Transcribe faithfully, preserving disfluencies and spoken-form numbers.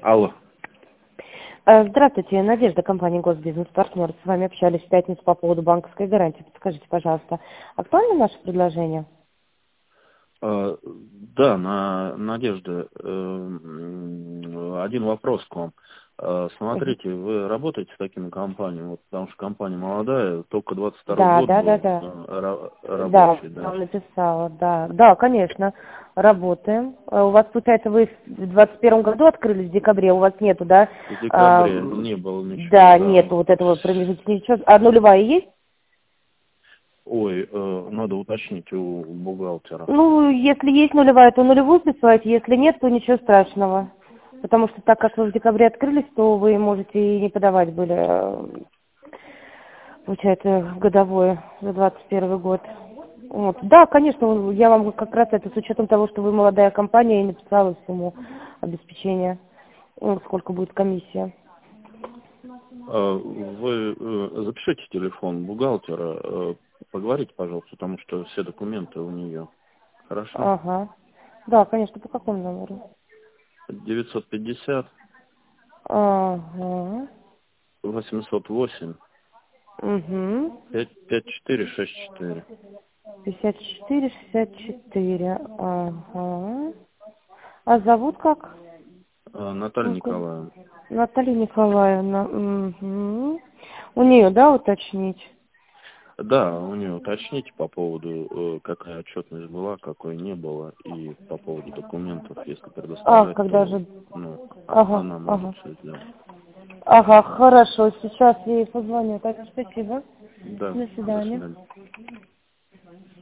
Алло. Э, Здравствуйте, Надежда, компания «Госбизнес-партнер». С вами общались в пятницу по поводу банковской гарантии. Подскажите, пожалуйста, актуально наше предложение? Э, Да, на, Надежда, э, м, один вопрос к вам. Э, Мгм. Смотрите, вы работаете с такими компаниями, вот, потому что компания молодая, только двадцать второй Да, год да, да, был да. э, ра- Да, рабочий, да. вам написала, да. Да, конечно, работаем. Э, У вас, получается, вы в двадцать первом году открылись, в декабре, у вас нету, да? В А, декабре не было ничего, да, да. нету вот этого промежутка, ничего. А нулевая есть? Ой, э, надо уточнить у бухгалтера. Ну, если есть нулевая, то нулевую присылайте, если нет, то ничего страшного. Потому что так как вы в декабре открылись, то вы можете и не подавать были, э, получается, годовое за двадцать первый год. Вот. Да, конечно, он- я вам как раз это с учетом того, что вы молодая компания, и написала сумму обеспечения, ну, сколько будет комиссия. Э, Вы э, запишите телефон бухгалтера, э, поговорите, пожалуйста, потому что все документы у нее. Хорошо? Ага. Да, конечно, по какому номеру? девятьсот пятьдесят Ага. восемьсот восемь Угу. пять четыре шесть четыре. пятьдесят четыре шестьдесят четыре. Ага. А зовут как? А, Наталья Ну-ка. Николаевна. Наталья Николаевна. Угу. У нее, да, уточнить? Да, у нее уточните по поводу, э, какая отчетность была, какой не было, и по поводу документов, если А, предоставлять, когда то же? ну, Ага, она может ага. все сделать. Ага, хорошо. Сейчас я ей позвоню. Так, спасибо. Да, До до свидания. свидания.